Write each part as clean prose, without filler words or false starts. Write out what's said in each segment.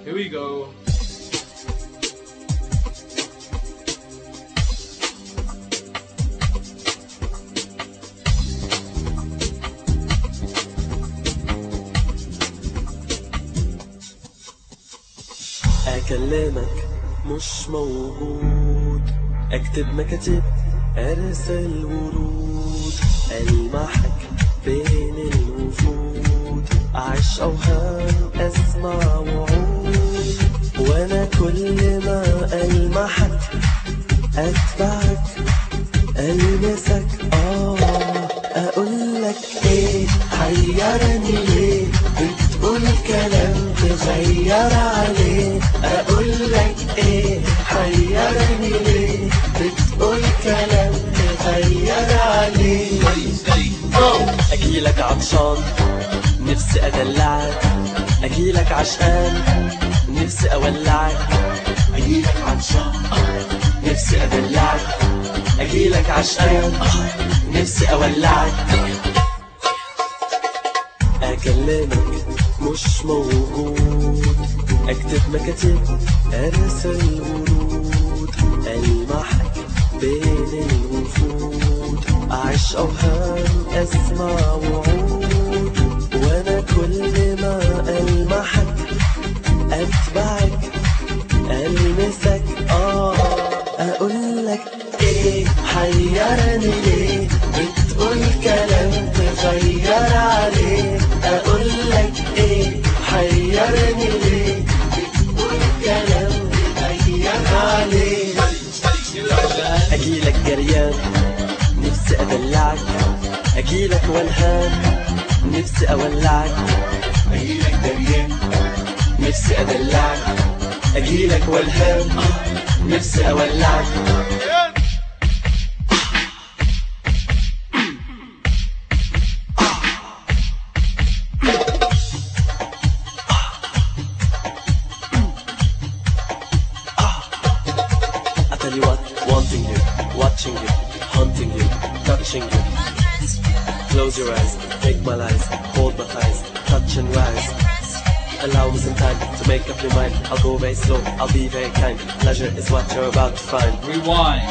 Here we go. أكلمك مش موجود، أكتب مكاتب أرسل ورود، ألمحك بين الوفود، أعيش أوهام أسمع وعود، وأنا كل ما ألمحك أتبعك ألمسك أقولك إيه حيرني ليه بتقول كلام تغير عليه، أقولك إيه حيرني ليه بتقول كلام تغير عليه. أجيلك عطشان نفسي أدلعك، أجيلك عشقان نفسي أولعك، أجيلك عطشان نفسي أدلعك، أجيلك عشقان نفسي أولعك. أكلمك مش موجود، أكتب مكاتب أرسل ورود، ألمحك بين الوفود، أعيش أوهام أسمع وعود، وأنا كل ما ألمحك أتبعك ألمسك أقولك إيه حيرني ليه بتقول كلام تغير عليه، أقولك إيه حيرني ليه بتقول كلام تغير عليه. أجيلك جريان نفسي أدلعك، أجيلك والهان نفسي أولعك، أجيلك جريان نفسي أدلعك، أجيلك والهان نفسي أولعك. I tell you what, wanting you, watching you, hunting you, touching you. Close your eyes, take my lies, hold my thighs, touch and rise. Allow me some time to make up your mind. I'll go very slow, I'll be very kind. Pleasure is what you're about to find. Rewind.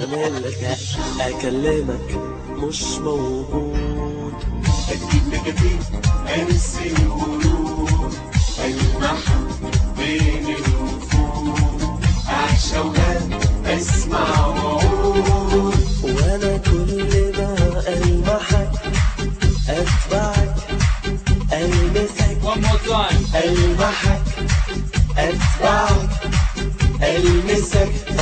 أكلمك مش موجود، أكتب مكاتب أرسل ورود، ألمحك بين الوفود، أعيش أوهام أسمع وعود، وأنا كل ما ألمحك أتبعك ألمسك. One more time. ألمحك أتبعك ألمسك.